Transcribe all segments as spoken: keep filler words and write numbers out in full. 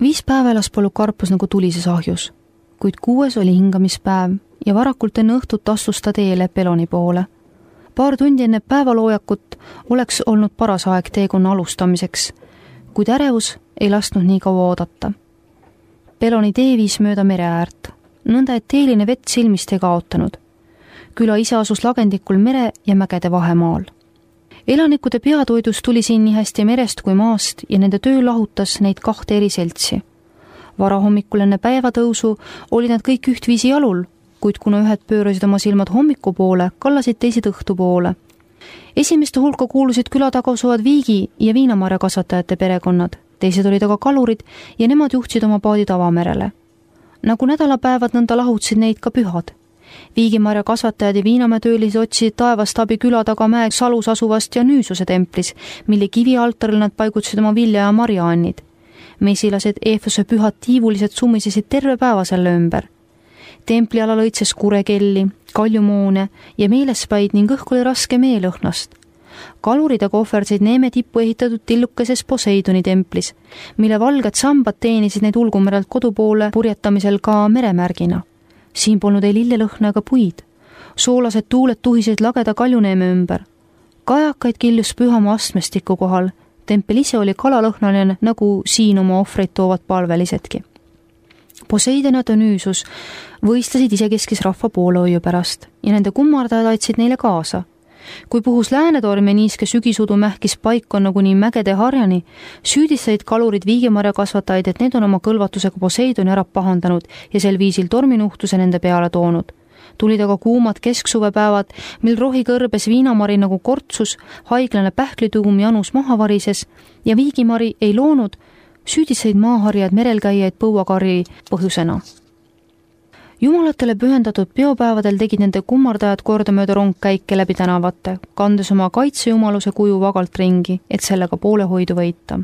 Viis päeva elas Polikarpos nagu tulises ahjus, kuid kuues oli hingamispäev ja varakult enne õhtut astus ta teele Peloni poole. Paar tundi enne päevaloojakut oleks olnud paras aeg teekonna alustamiseks, kuid ärevus ei lasknud nii kaua oodata. Peloni tee viis mööda mere äärt, nõnda et teeline vett silmist ei kaotanud. Küla ise asus lagendikul mere ja mägede vahemaal. Elanikude peatoidus tuli siin nii hästi merest kui maast ja nende töö lahutas neid kahte eri seltsi. Varahommikul enne päevatõusu olid nad kõik ühtviisi jalul, kuid kuna ühed pöörasid oma silmad hommiku poole, kallasid teised õhtu poole. Esimeste hulka kuulusid küla taga asuvad viigi- ja viinamarja kasvatajate perekonnad, teised olid aga kalurid ja nemad juhtsid oma paadid avamerele. Nagu nädalapäevad nõnda lahutsid neid ka pühad. Viigimarja kasvatajad ja viinamäetöölised otsisid taevast abi küla taga mäe salus asuvast Janüüsuse templis, mille kivialtaril nad paigutsid oma vilja ja marjaannid. Mesilased Eefuse pühad tiivulised summisesid terve päeva selle ümber. Templi ala lõitses kurekelli, kaljumoone ja meelespäid ning õhk oli raske meelõhnast. Kalurid aga ohverdasid Neeme tippu ehitatud tillukeses Poseidoni templis, mille valged sambad teenisid neid ulgumerelt kodupoole purjetamisel ka meremärgina. Siin polnud ei lillelõhna ega puid. Soolased tuuled tuhisid lageda kaljuneeme ümber. Kajakaid killus pühama astmestiku kohal. Tempel ise oli kalalõhnaline, nagu siin oma ohvreid toovad palvelisedki. Poseidon ja Dionüüsus võistlesid isekeskis rahva poolehoiu pärast ja nende kummardajad aitsid neile kaasa. Kui puhus läänetorm ja niiske sügisudu mähkis paikonna kuni mägede harjani, süüdistasid kalurid viigimarja kasvatajaid, et need on oma kõlvatusega Poseidoni ära pahandanud ja sel viisil torminuhtuse nende peale toonud. Tulid aga kuumad kesksuvepäevad, mil rohi kõrbes viinamari nagu kortsus, haiglane pähklituum janus maha varises ja viigimari ei loonud, süüdistasid maaharjad merelkäijaid põuakarri põhjusena. Jumalatele pühendatud peopäevadel tegid nende kummardajad kordamööda rongkäike läbi tänavate, kandes oma kaitsejumaluse kuju vagalt ringi, et sellega poolehoidu võita.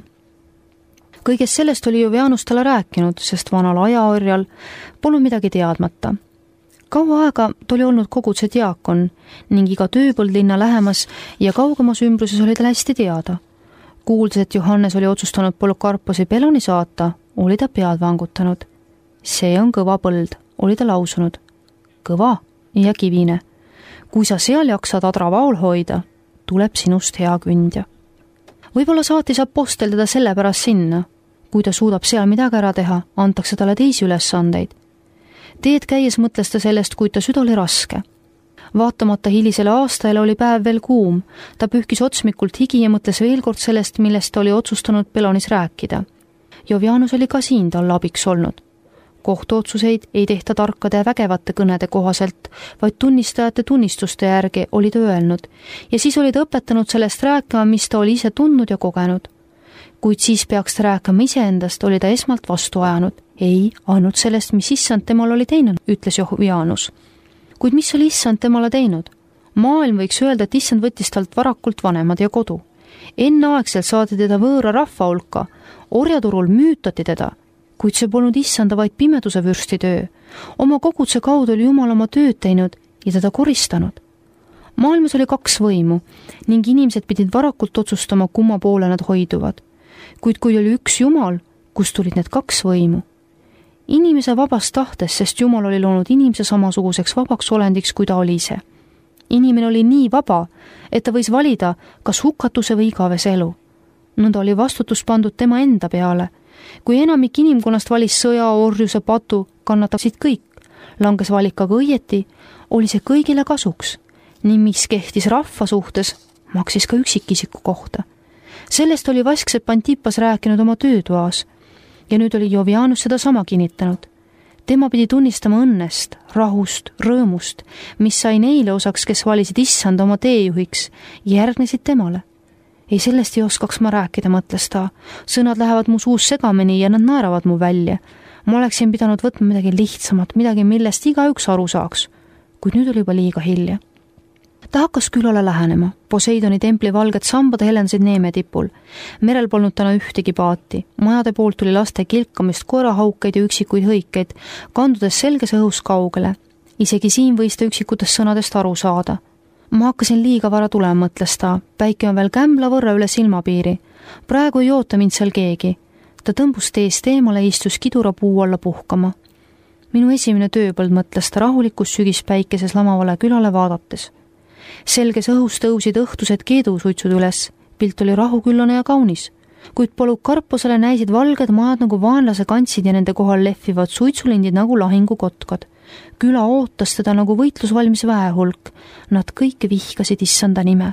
Kõigest sellest oli Jovianus talle rääkinud, sest vanal ajaorjal polnud midagi teadmata. Kaua aega tuli olnud kogudse diakon ning iga tööpõld linna lähemas ja kaugemas ümbruses oli tal hästi teada. Kuuldes, et Johannes oli otsustanud Polikarposi Peloni saata, oli ta pead vangutanud. See on kõva põld, oli ta lausunud. Kõva ja kivine. Kui sa seal jaksad adra vaul hoida, tuleb sinust hea kündja. Võib-olla saatis apostel teda selle pärast sinna. Kui ta suudab seal midagi ära teha, antakse talle teisi ülesandeid. Teed käies mõtles ta sellest, kuid ta süda oli raske. Vaatamata hilisele aastaile oli päev veel kuum. Ta pühkis otsmikult higi ja mõtles veel kord sellest, millest ta oli otsustanud Pelonis rääkida. Jovianus oli ka siin tal abiks olnud. Kohtuotsuseid ei tehta tarkade ja vägevate kõnede kohaselt, vaid tunnistajate tunnistuste järgi oli ta öelnud ja siis oli ta õpetanud sellest rääkima, mis ta oli ise tundnud ja kogenud. Kuid siis peaks ta rääkima iseendast, oli ta esmalt vastu ajanud. Ei, ainult sellest, mis issand temal oli teinud, ütles Jovianus. Kuid mis oli issand temale teinud? Maailm võiks öelda, et issand võttis talt varakult vanemad ja kodu. Enneaegselt saadi teda võõra rahva hulka, orjaturul müütati teda, kuid see polnud issanda vaid pimeduse vürsti töö. Oma kogudse kaudu oli Jumal oma tööd teinud ja teda koristanud. Maailmas oli kaks võimu ning inimesed pidid varakult otsustama, kumma poole nad hoiduvad. Kuid kui oli üks Jumal, kust tulid need kaks võimu? Inimese vabast tahtes, sest Jumal oli loonud inimese samasuguseks vabaks olendiks, kui ta oli ise. Inimene oli nii vaba, et ta võis valida, kas hukatuse või igavese elu. Nõnda oli vastutus pandud tema enda peale. Kui enamik inimkonnast valis sõja, orjuse, patu, kannatasid kõik. Langes valik aga õieti, oli see kõigile kasuks. Nii mis kehtis rahva suhtes, maksis ka üksikisiku kohta. Sellest oli Vasksepp Antipas rääkinud oma töötoas. Ja nüüd oli Jovianus seda sama kinnitanud. Tema pidi tunnistama õnnest, rahust, rõõmust, mis sai neile osaks, kes valisid issanda oma teejuhiks ja järgnesid temale. Ei, sellest ei oskaks ma rääkida, mõtles ta. Sõnad lähevad mu suus segamini ja nad naeravad mu välja. Ma oleksin pidanud võtma midagi lihtsamat, midagi, millest igaüks aru saaks. Kuid nüüd oli juba liiga hilja. Ta hakkas külale lähenema. Poseidoni templi valged sambad helendasid Neeme tipul. Merel polnud täna ühtegi paati. Majade poolt tuli laste kilkamist, koerahaukeid ja üksikuid hõikeid, kandudes selges õhus kaugele. Isegi siin võis ta üksikutest sõnadest aru saada. Ma hakkasin liiga vara tulema, mõtles ta. Päike on veel kämbla võrra üle silmapiiri. Praegu ei oota mind seal keegi. Ta tõmbus teest eemale ja istus kidura puu alla puhkama. Minu esimene tööpõld, mõtles ta rahulikus sügispäikeses lamavale külale vaadates. Selges õhus tõusid õhtused keedusuitsud üles, pilt oli rahuküllane ja kaunis, kuid Polikarposele näisid valged majad nagu vaenlase kantsid ja nende kohal lehvivad suitsulindid nagu lahingukotkad. Küla ootas teda nagu võitlusvalmis väehulk, nad kõik vihkasid issanda nime.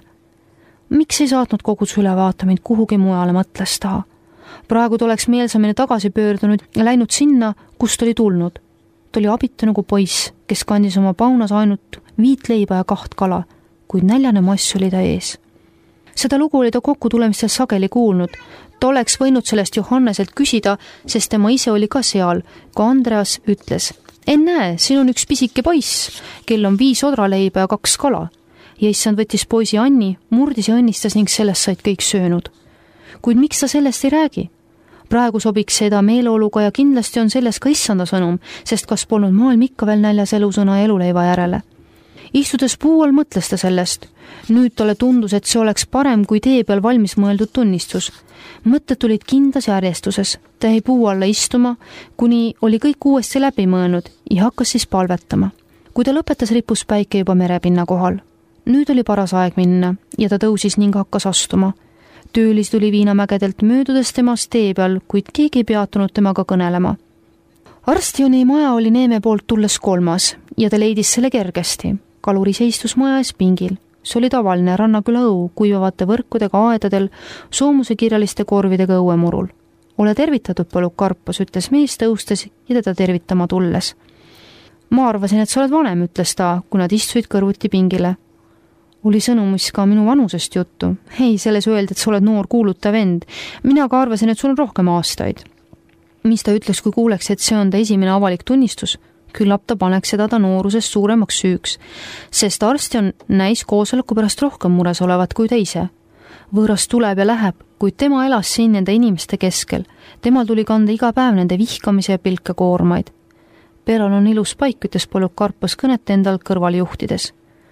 Miks ei saatnud koguduse üle vaata mind kuhugi mujale, mõtles ta. Praegu ta oleks meelsamini tagasi pöördunud ja läinud sinna, kust oli tulnud. Ta oli abitu nagu poiss, kes kandis oma paunas ainult viit leiba ja kaht kala, kuid näljane mass oli ta ees. Seda lugu oli ta kokku tulemistel sageli kuulnud. Ta oleks võinud sellest Johanneselt küsida, sest tema ise oli ka seal, kui Andreas ütles: "Ennäe, siin on üks pisike poiss, kel on viis odraleiba ja kaks kala." Ja issand võttis poisi Anni, murdis ja õnnistas ning sellest said kõik söönud. Kuid miks ta sellest ei räägi? Praegu sobiks seda meeleoluga ja kindlasti on selles ka issanda sõnum, sest kas polnud maailm ikka veel näljas elusõna ja eluleiva järele. Istudes puu all mõtles ta sellest. Nüüd talle tundus, et see oleks parem kui tee peal valmis mõeldud tunnistus. Mõtted tulid kindlas järjestuses. Ta jäi puu alla istuma, kuni oli kõik uuesti läbi mõelnud ja hakkas siis palvetama. Kui ta lõpetas, rippus päike juba merepinna kohal. Nüüd oli paras aeg minna ja ta tõusis ning hakkas astuma. Töölis tuli Viinamägedelt möödudes temast tee peal, kuid keegi ei peatunud temaga kõnelema. Arstioni maja oli Neeme poolt tulles kolmas ja ta leidis selle kergesti. Kaluri seistus maja ees pingil. See oli tavaline Rannaküla õu kuivavate võrkudega aedadel, soomuse kirjaliste korvidega õuemurul. Ole tervitatud, Polikarpos, ütles mees tõustes ja teda tervitama tulles. Ma arvasin, et sa oled vanem, ütles ta, kui nad istuid kõrvuti pingile. Oli sõnumis ka minu vanusest juttu. Hei, selles öeldi, et sa oled noor kuulutav vend. Mina ka arvasin, et sul on rohkem aastaid. Mis ta ütles, kui kuuleks, et see on ta esimene avalik tunnistus? Küllap ta paneks seda ta noorusest suuremaks süüks, sest arsti on näis koosoleku pärast rohkem mures olevat kui teise. Võõras tuleb ja läheb, kuid tema elas siin nende inimeste keskel. Temal tuli kanda iga päev nende vihkamise ja pilke koormaid. Peral on ilus paik, ütles Polikarpos kõnet endal kõrval juhtides.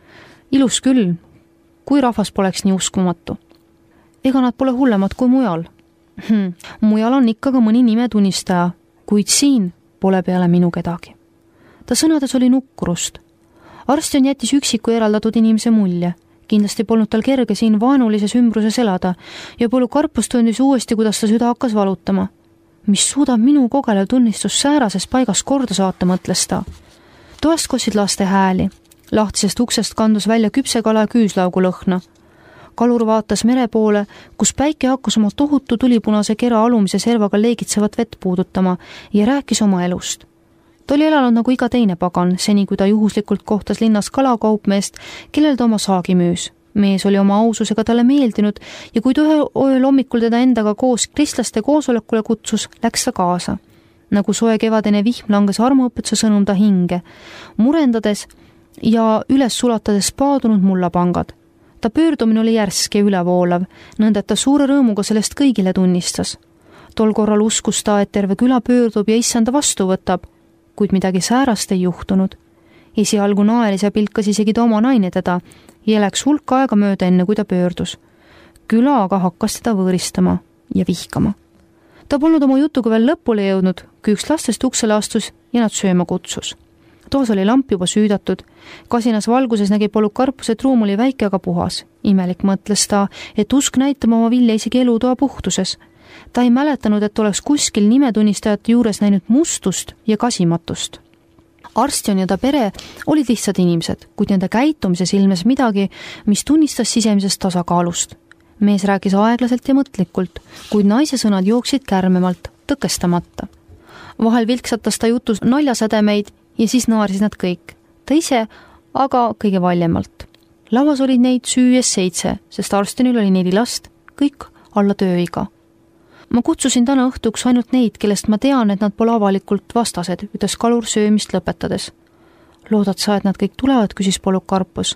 Ilus küll, kui rahvas poleks nii uskumatu. Ega nad pole hullemad kui mujal. Hm, mujal on ikka ka mõni nime tunnistaja, kuid siin pole peale minu kedagi. Ta sõnades oli nukkurust. Arsti on jättis üksiku eraldatud inimese mulje. Kindlasti polnud tal kerge siin vaenulises ümbruses elada ja Polikarpos tundis uuesti, kuidas ta süda hakkas valutama. Mis suudab minu kogelev tunnistus säärases paigas korda saata, mõtles ta. Toast kossid laste hääli. Lahtisest uksest kandus välja küpsekala küüslaugu lõhna. Kalur vaatas mere poole, kus päike hakkas oma tohutu tulipunase kera alumise servaga leegitsevat vett puudutama ja rääkis oma elust. Ta oli elanud nagu iga teine pagan, seni kui ta juhuslikult kohtas linnas kalakaupmeest, kellel ta oma saagi müüs. Mees oli oma aususega talle meeldinud ja kui ta ühe ööl hommikul teda endaga koos kristlaste koosolekule kutsus, läks ta kaasa. Nagu soe kevadene vihm langes armuõpetuse sõnum ta hinge, murendades ja üles sulatades paadunud mullapangad. Ta pöördumine oli järsk ja ülevoolav, nõnda et ta suure rõõmuga sellest kõigile tunnistas. Tol korral uskus ta, et terve küla pöördub ja issanda vastu võtab, kuid midagi säärast ei juhtunud. Esialgu naeris ja pilkas isegi ta oma naine teda ja läks hulk aega mööda enne, kui ta pöördus. Küla aga hakkas teda võõristama ja vihkama. Ta polnud oma jutuga veel lõpule jõudnud, kui üks lastest uksele astus ja nad sööma kutsus. Toas oli lamp juba süüdatud. Kasinas valguses nägi Polikarpos, et ruum oli väike, aga puhas. Imelik mõtles ta, et usk näitab oma vilja isegi elutoa puhtuses. Ta ei mäletanud, et oleks kuskil nimetunnistajate juures näinud mustust ja kasimatust. Arstion ja ta pere olid lihtsad inimesed, kuid nende käitumises ilmnes midagi, mis tunnistas sisemisest tasakaalust. Mees rääkis aeglaselt ja mõtlikult, kuid naise sõnad jooksid kärmemalt, tõkestamata. Vahel vilksatas ta jutus naljasädemeid ja siis naarisid nad kõik. Ta ise aga kõige valjemalt. Lauas olid neid süües seitse, sest Arstionil oli neli last, kõik alla tööiga. Ma kutsusin täna õhtuks ainult neid, kellest ma tean, et nad pole avalikult vastased, ütles Kalur söömist lõpetades. Loodad sa, et nad kõik tulevad, küsis Polikarpos.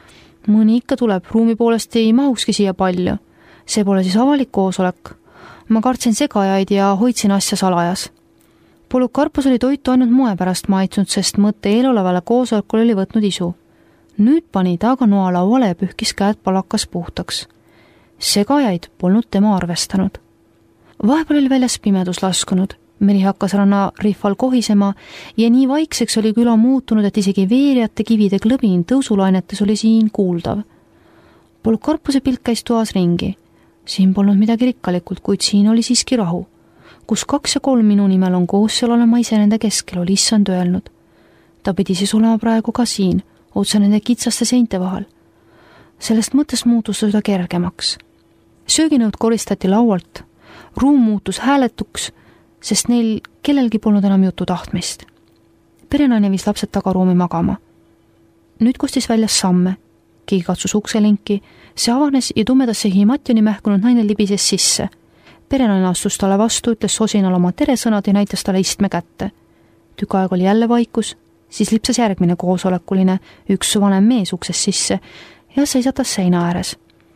Mõni ikka tuleb, ruumi poolest ei mahukski siia palju. See pole siis avalik koosolek. Ma kartsin segajaid ja hoidsin asja salajas. Polikarpos oli toitu ainult moe pärast maitsnud, sest mõtte eelolevale koosolekul oli võtnud isu. Nüüd pani ta aga noa lauale ja pühkis käed palakas puhtaks. Segajaid polnud tema arvestanud. Vahepeal oli väljas pimedus laskunud, meri hakkas rannarihval kohisema ja nii vaikseks oli küla muutunud, et isegi veerijate kivide klõbin tõusulainetes oli siin kuuldav. Polikarpuse pilk käis toas ringi. Siin polnud midagi rikkalikult, kuid siin oli siiski rahu. Kus kaks ja kolm minu nimel on koos, seal olen ma ise nende keskel, oli issand öelnud. Ta pidi siis olema praegu ka siin, otse nende kitsaste seinte vahel. Sellest mõttest muutus seda kergemaks. Sööginõud koristati laualt. Ruum muutus hääletuks, sest neil kellelgi polnud enam jutu tahtmist. Perenaine viis lapsed tagaruumi magama. Nüüd kostis väljas samme. Keegi katsus ukselinki, see avanes ja tumedasse himatjoni mähkunud naine libises sisse. Perenaine astus talle vastu, ütles sosinal oma teresõnad ja näitas talle istme kätte. Tükk aeg oli jälle vaikus, siis lipsas järgmine koosolekuline, üks vanem mees ukses sisse ja seisatas seina ääres.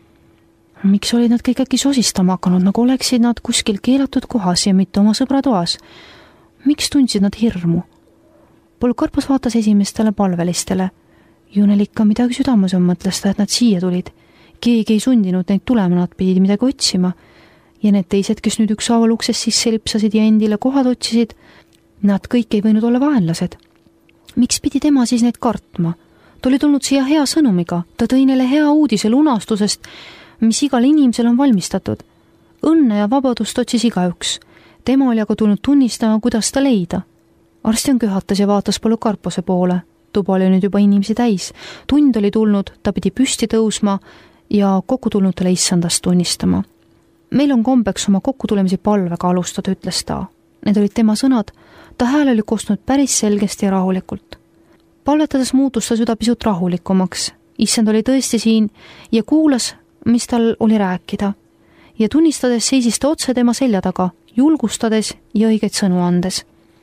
Miks olid nad kõik äkki sosistama hakanud, nagu oleksid nad kuskil keelatud kohas ja mitte oma sõbra toas? Miks tundsid nad hirmu? Polikarpus vaatas esimestele palvelistele. Ju neil ikka midagi südames on, mõtles ta, et nad siia tulid. Keegi ei sundinud neid tulema, nad pidid midagi otsima. Ja need teised, kes nüüd üks aaval ukses sisse lipsasid ja endile kohad otsisid, nad kõik ei võinud olla vaenlased. Miks pidi tema siis neid kartma? Ta oli tulnud siia hea sõnumiga, ta tõi neile hea uudise lunastusest, mis igal inimesel on valmistatud. Õnne ja vabadust otsis igaüks. Tema oli aga tulnud tunnistama, kuidas ta leida. Arstjan köhatas ja vaatas Polikarpuse poole. Tuba oli nüüd juba inimesi täis. Tund oli tulnud, ta pidi püsti tõusma ja kokkutulnutele issandast tunnistama. Meil on kombeks oma kokkutulemisi palvega alustada, ütles ta. Need olid tema sõnad. Ta hääl oli kostnud päris selgesti ja rahulikult. Palvetades muutus ta süda pisut rahulikumaks. Issand oli tõesti siin ja kuulas, mis tal oli rääkida. Ja tunnistades seisis ta otse tema selja taga, julgustades ja õigeid sõnu andes.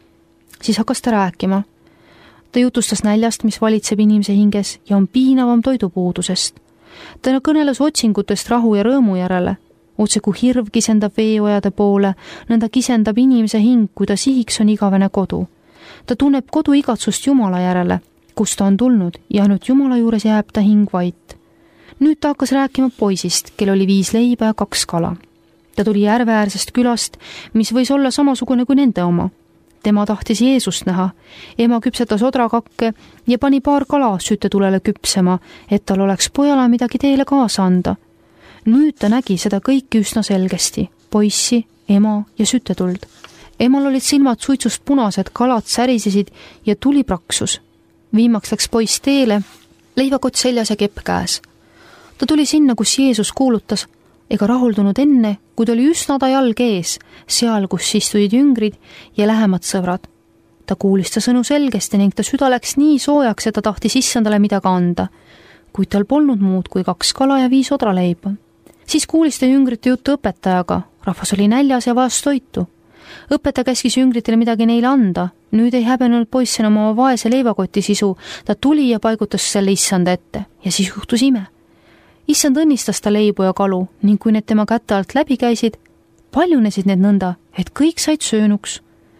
Siis hakkas ta rääkima. Ta jutustas näljast, mis valitseb inimese hinges ja on piinavam toidupuudusest. Ta kõneles otsingutest rahu ja rõõmu järele. Otse kui hirv kisendab veeojade poole, nõnda kisendab inimese hing, kui ta sihiks on igavene kodu. Ta tunneb kodu igatsust Jumala järele, kus ta on tulnud ja ainult Jumala juures jääb ta hing vait. Nüüd ta hakkas rääkima poisist, kel oli viis leiba ja kaks kala. Ta tuli järveäärsest külast, mis võis olla samasugune kui nende oma. Tema tahtis Jeesust näha. Ema küpsetas odrakakke ja pani paar kala süttetulele küpsema, et tal oleks pojale midagi teile kaasa anda. Nüüd ta nägi seda kõiki üsna selgesti. Poissi, ema ja süttetuld. Emal olid silmad suitsust punased, kalad särisesid ja tuli praksus. Viimaks läks poiss teele, leivakott seljas ja kepp käes. Ta tuli sinna, kus Jeesus kuulutas, ega rahuldunud enne, kui ta oli üsna ta jalg ees, seal, kus istuid jüngrid ja lähemad sõbrad. Ta kuulis ta sõnu selgesti ning ta süda läks nii soojaks, et ta tahtis issandale midagi anda, kuid tal polnud muud kui kaks kala ja viis odraleiba. Siis kuulis ta jüngrite juttu õpetajaga, rahvas oli näljas ja vajas toitu. Õpetaja käskis jüngritele midagi neile anda, nüüd ei häbenud poiss enam oma vaese leivakoti sisu, ta tuli ja paigutas selle issanda ette ja siis juhtus ime. Issand õnnistas ta leibu ja kalu ning kui need tema kätte alt läbi käisid, paljunesid need nõnda, et kõik said söönuks.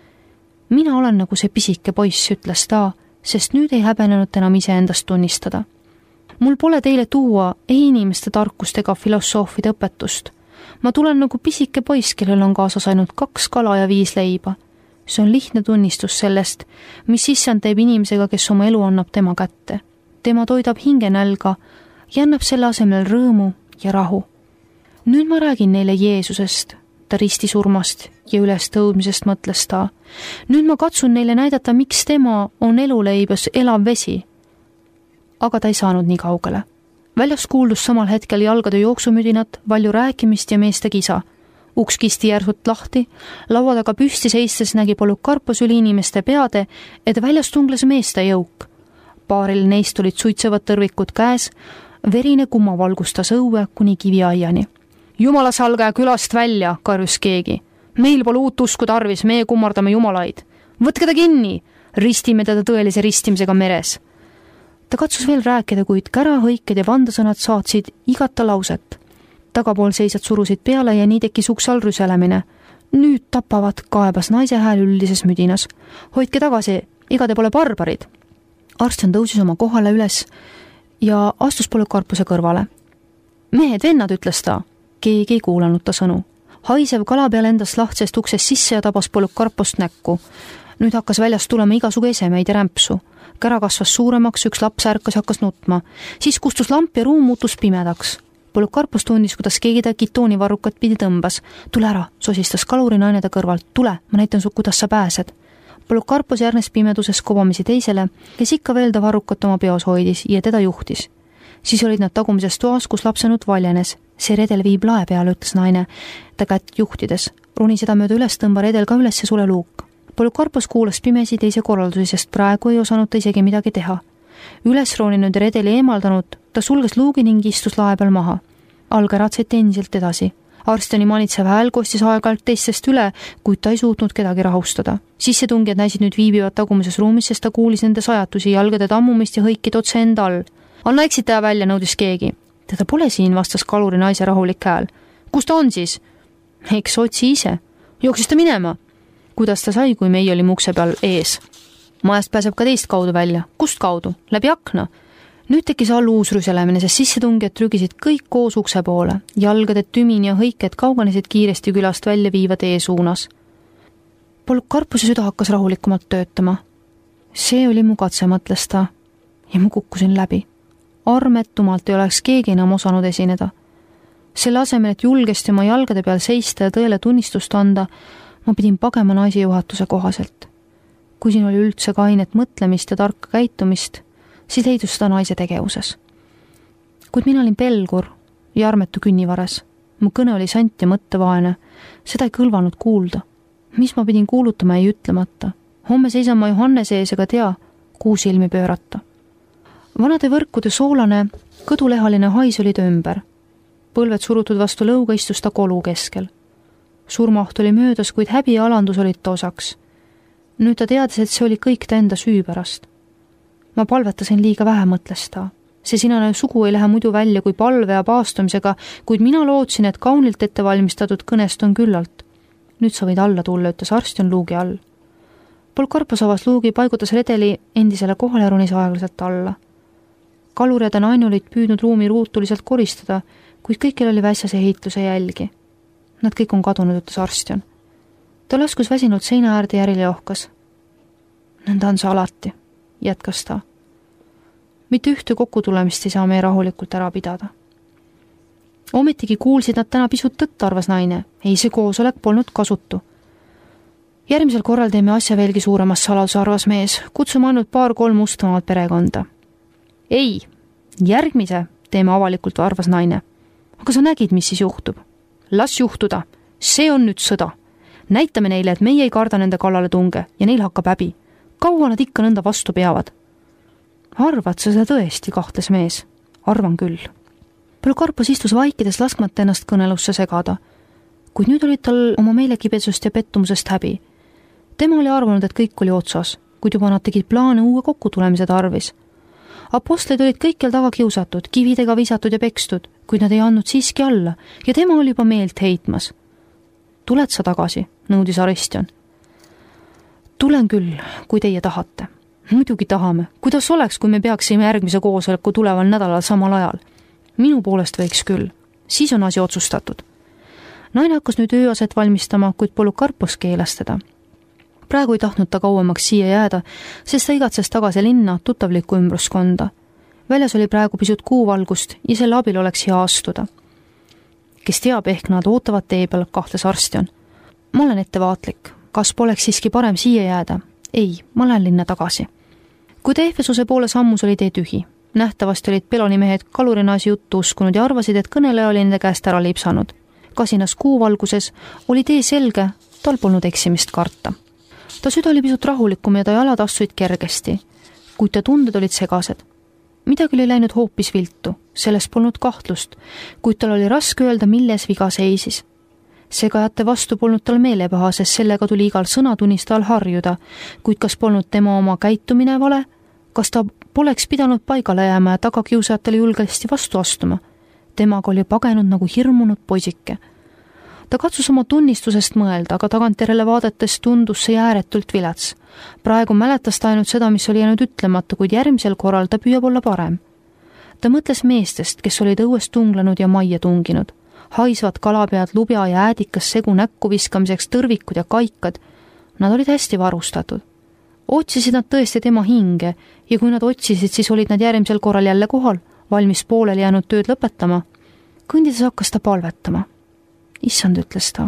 Mina olen nagu see pisike poiss, ütles ta, sest nüüd ei häbenenud enam ise endast tunnistada. Mul pole teile tuua ei inimeste tarkust ega filosoofide õpetust. Ma tulen nagu pisike poiss, kellel on kaasas ainult kaks kala ja viis leiba. See on lihtne tunnistus sellest, mis issand teeb inimesega, kes oma elu annab tema kätte. Tema toidab hingenälga ja annab selle asemel rõõmu ja rahu. Nüüd ma räägin neile Jeesusest, ta risti surmast ja üles tõudmisest, mõtles ta. Nüüd ma katsun neile näidata, miks tema on eluleibes elav vesi. Aga ta ei saanud nii kaugele. Väljas kuuldus samal hetkel jalgade jooksumüdinat, valju rääkimist ja meeste kisa. Uks kisti järsult lahti, laua taga püsti seistes nägi Polikarpus üli inimeste peade, et väljas tungles meeste jõuk. Paaril neist olid suitsevad tõrvikud käes, verine kumma valgustas õue kuni kiviaiani. Jumala salgaja külast välja, karjus keegi. Meil pole uut usku tarvis, meie kummardame jumalaid. Võtke ta kinni, ristime teda tõelise ristimisega meres. Ta katsus veel rääkida, kuid kärahõiked ja vandasõnad saatsid igata lauset. Tagapool seisad surusid peale ja nii tekkis uksal rüselemine. Nüüd tapavad, kaebas naise hääl üldises müdinas. Hoidke tagasi, ega te pole barbarid. Arstjan tõusis oma kohale üles ja astus Polikarpuse kõrvale. Mehed, vennad, ütles ta. Keegi ei kuulanud ta sõnu. Haisev kalapea lendas lahtisest uksest sisse ja tabas Polükarpost näkku. Nüüd hakkas väljast tulema igasugu esemeid ja rämpsu. Kära kasvas suuremaks, üks laps ärkas ja hakkas nutma. Siis kustus lamp ja ruum muutus pimedaks. Polükarpos tundis, kuidas keegi ta kitoonivarrukat pidi tõmbas. Tule ära, sosistas kaluri naine ta kõrvalt. Tule, ma näitan su, kuidas sa pääsed. Polükarpos järnes pimeduses kobamisi teisele, kes ikka veel ta varrukat oma peos hoidis ja teda juhtis. Siis olid nad tagumises toas, kus lapsenut valjenes. See redel viib lae peale, ütles naine, ta kätt juhtides. Runi seda mööda üles tõmba redel ka üles ja sule luuk. Polükarpos kuulas pimesi teise korraldusi, sest praegu ei osanud ta isegi midagi teha. Üles rooninud redeli eemaldanud, ta sulges luugi ning istus lae peal maha. Algeratseti endiselt edasi. Arstjani manitsev hääl kostis aeg-ajalt teistest üle, kuid ta ei suutnud kedagi rahustada. Sissetungijad näisid nüüd viibivad tagumises ruumis, sest ta kuulis nende sajatusi, jalgade tammumist ja hõikid otse enda all. Anna eksitaja välja, nõudis keegi. Teda pole siin, vastas kaluri naise rahulik hääl. Kus ta on siis? Eks otsi ise. Jooksis ta minema. Kuidas ta sai, kui meie oli ukse peal ees? Majast pääseb ka teist kaudu välja. Kust kaudu? Läbi akna. Nüüd tekkis all uus rüselemine, sest sissetungijad trügisid kõik koos ukse poole. Jalgade tümin ja hõiked kauganesid kiiresti külast välja viiva tee suunas. Polükarpuse süda hakkas rahulikumalt töötama. See oli mu katse, mõtles ta. Ja ma kukkusin läbi. Armetumalt ei oleks keegi enam osanud esineda. Selle asemel, et julgesti oma jalgade peal seista ja tõele tunnistust anda, ma pidin pagema naisi juhatuse kohaselt. Kui siin oli üldse kainet mõtlemist ja tarka käitumist, siis leidus seda naise tegevuses. Kuid mina olin pelgur ja armetu künnivares. Mu kõne oli sant ja mõttevaene. Seda ei kõlvanud kuulda. Mis ma pidin kuulutama ei ütlemata. Homme seisan ma Johannese ees ega tea, kuhu silmi pöörata. Vanade võrkude soolane, kõdulehaline hais oli ta ümber. Põlved surutud vastu lõuga istus ta kolu keskel. Surmaht oli möödas, kuid häbi ja alandus olid ta osaks. Nüüd ta teadis, et see oli kõik ta enda süü pärast. Ma palvetasin liiga vähe, mõtles ta. See sinane sugu ei lähe muidu välja kui palve ja paastumisega, kuid mina lootsin, et kaunilt ettevalmistatud kõnest on küllalt. Nüüd sa võid alla tulla, ütles arstjon luugi all. Polükarpos avas luugi, paigutas redeli endisele kohale ja ronis aeglaselt alla. Kalur ja ta naine olid püüdnud ruumi ruutuliselt koristada, kuid kõikil oli vässase ehituse jälgi. Nad kõik on kadunud, ütles arstjon. Ta laskus väsinud seina äärde järele johkas. Nõnda on see alati, jätkas ta. Mitte ühte kokkutulemist ei saa me rahulikult ära pidada. Ometigi kuulsid nad täna pisut tõtt, arvas naine. Ei, see koosolek polnud kasutu. Järgmisel korral teeme asja veelgi suuremas saladus, arvas mees. Kutsume ainult paar-kolm ustamaad perekonda. Ei, järgmise teeme avalikult, arvas naine. Aga sa nägid, mis siis juhtub? Las juhtuda. See on nüüd sõda. Näitame neile, et meie ei karda nende kallale tunge ja neil hakkab häbi. Kaua nad ikka nõnda vastu peavad? Arvad sa seda tõesti, kahtles mees? Arvan küll. Polükarpos istus vaikides laskmata ennast kõnelusse segada. Kuid nüüd olid tal oma meelekibetsust ja pettumusest häbi. Tema oli arvanud, et kõik oli otsas, kuid juba nad tegid plaane uue kokkutulemise tarvis. Apostlid olid kõikjal taga kiusatud, kividega visatud ja pekstud, kuid nad ei andnud siiski alla ja tema oli juba meelt heitmas. Tuled sa tagasi, nõudis aristjon. Tulen küll, kui teie tahate. Muidugi tahame. Kuidas oleks, kui me peaksime järgmise koosoleku tuleval nädalal samal ajal? Minu poolest võiks küll. Siis on asi otsustatud. Naine hakkas nüüd ööaset valmistama, kuid Polükarpos keelas teda. Praegu ei tahtnud ta kauemaks siia jääda, sest ta igatses tagasi linna tuttavlikku ümbruskonda. Väljas oli praegu pisut kuuvalgust ja selle abil oleks hea astuda. Kes teab, ehk nad ootavad tee peal, kahtles arstjon. Ma olen ettevaatlik. Kas poleks siiski parem siia jääda? Ei, ma lähen linna tagasi. Kui ta Efesuse poole sammus, oli tee tühi. Nähtavasti olid pelonimehed kalurinaasi juttu uskunud ja arvasid, et kõneleja oli nende käest ära lipsanud. Kasinas kuuvalguses oli tee selge, tal polnud eksimist karta. Ta süda oli pisut rahulikum ja ta jalad astuid kergesti, kuid ta tunded olid segased. Midagi oli läinud hoopis viltu, sellest polnud kahtlust, kuid tal oli raske öelda, milles viga seisis. Segajate vastu polnud tal meelepaha, sest sellega tuli igal sõnatunnistajal harjuda, kuid kas polnud tema oma käitumine vale? Kas ta poleks pidanud paigale jääma ja tagakiusajatele julgesti vastu astuma? Temaga oli pagenud nagu hirmunud poisike. Ta katsus oma tunnistusest mõelda, aga tagantjärele vaadates tundus see ääretult vilets. Praegu mäletas ta ainult seda, mis oli jäänud ütlemata, kuid järgmisel korral ta püüab olla parem. Ta mõtles meestest, kes olid õues tunglenud ja majja tunginud. haisvad kalapead, lubja ja äädikas segu näkku viskamiseks, tõrvikud ja kaikad. Nad olid hästi varustatud. Otsisid nad tõesti tema hinge ja kui nad otsisid, siis olid nad järgmisel korral jälle kohal, valmis pooleli jäänud tööd lõpetama. Kõndides hakkas ta palvetama. Issand, ütles ta.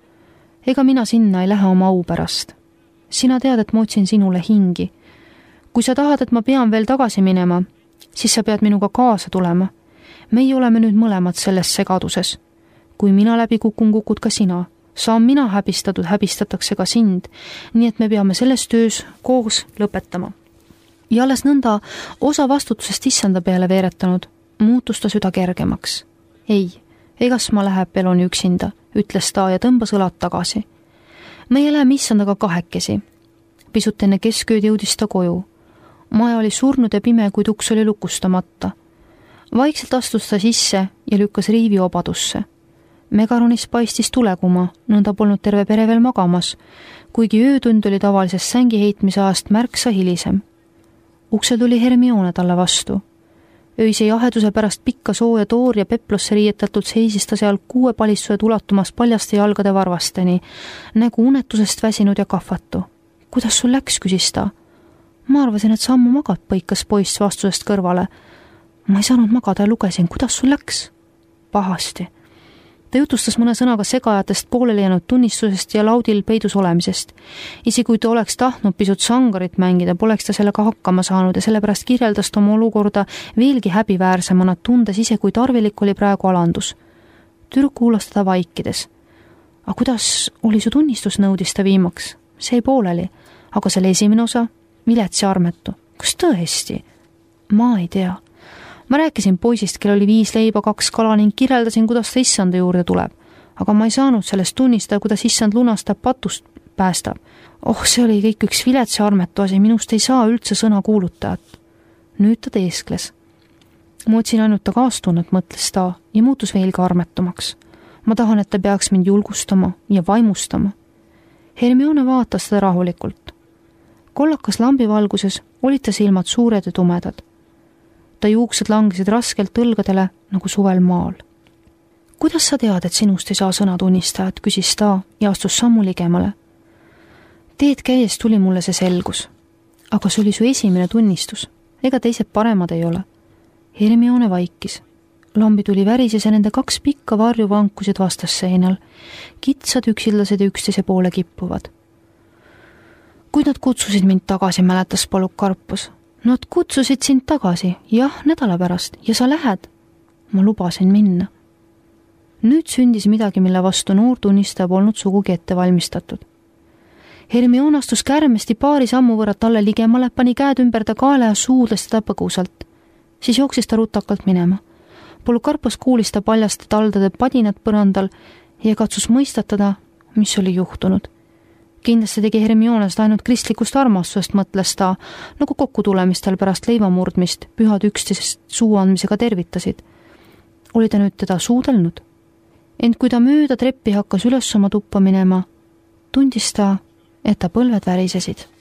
Ega mina sinna ei lähe oma au pärast. Sina tead, et ma otsin sinule hingi. Kui sa tahad, et ma pean veel tagasi minema, siis sa pead minuga kaasa tulema. Meie oleme nüüd mõlemad selles segaduses. Kui mina läbi kukun, kukud ka sina. Saan mina häbistatud, häbistatakse ka sind. Nii et me peame selles töös koos lõpetama. Ja alles nõnda osa vastutusest issanda peale veeretanud, muutus ta süda kergemaks. Ei, egas ma läheb Peloni üksinda, ütles ta ja tõmbas õlad tagasi. Meie läheme issandaga kahekesi. Pisut enne keskööd jõudis ta koju. Maja oli surnud ja pime, kuid uks oli lukustamata. Vaikselt astus ta sisse ja lükkas riivi obadusse. Megaronis paistis tuleguma, nõnda polnud terve pere veel magamas, kuigi öötund oli tavalisest sängi heitmise ajast märksa hilisem. Uksel tuli Hermione talle vastu. Öise jaheduse pärast pikka sooja toor ja peplosse riietatult seisis ta seal kuue palissujad ulatumas paljaste jalgade varvasteni, nägu unetusest väsinud ja kahvatu. Kuidas sul läks, küsis ta? Ma arvasin, et sa ammu magad, põikas poiss vastusest kõrvale. Ma ei saanud magada ja lugesin, kuidas sul läks? Pahasti. Ta jutustas mõne sõnaga segajatest pooleli jäänud tunnistusest ja laudil peidus olemisest. Isi kui ta oleks tahtnud pisut sangarit mängida, poleks ta sellega hakkama saanud ja sellepärast kirjeldas ta oma olukorda veelgi häbiväärsemana, tundes ise, kui tarvilik oli praegu alandus. Tüdruk kuulas teda vaikides. A kuidas oli su tunnistus, nõudis ta viimaks? See ei pooleli, aga selle esimene osa, viletsi armetu. Kas tõesti? Ma ei tea. Ma rääkisin poisist, kel oli viis leiba, kaks kala ning kirjeldasin, kuidas ta issanda juurde tuleb. Aga ma ei saanud sellest tunnistada, kuidas issand lunastab patust päästab. Oh, see oli kõik üks viletsi armetu asi, minust ei saa üldse sõna kuulutajat. Nüüd ta teeskles. Ma otsin ainult ta kaastunnet, mõtles ta ja muutus veelgi armetumaks. Ma tahan, et ta peaks mind julgustama ja vaimustama. Hermione vaatas teda rahulikult. Kollakas lambivalguses olid ta silmad suured ja tumedad. Ta juuksed langesid raskelt õlgadele nagu suvel maal. Kuidas sa tead, et sinust ei saa sõna tunnistajat, küsis ta ja astus sammu ligemale. Teed käies tuli mulle see selgus. Aga see oli su esimene tunnistus. Ega teised paremad ei ole. Hermione vaikis. Lambi tuli värises ja nende kaks pikka varju vankusid vastasseinal. Kitsad üksildased üksteise poole kippuvad. Kuid nad kutsusid mind tagasi, mäletas Polükarpos. Nad kutsusid sind tagasi, jah, nädala pärast, ja sa lähed. Ma lubasin minna. Nüüd sündis midagi, mille vastu noor tunnistaja polnud sugugi ette valmistatud. Hermione astus kärmesti paari sammu võrra talle ligemale, pani käed ümber ta kaela ja suudles teda põgusalt. Siis jooksis ta rutakalt minema. Polükarpos kuulis ta paljaste taldade padinad põrandal ja katsus mõistatada, mis oli juhtunud. Kindlasti tegi Hermione seda ainult kristlikust armastusest, mõtles ta, nagu kokkutulemistel pärast leivamurdmist pühad üksteisest suu andmisega tervitasid. Oli ta nüüd teda suudelnud? Ent kui ta mööda treppi hakkas üles oma tuppa minema, tundis ta, et ta põlved värisesid.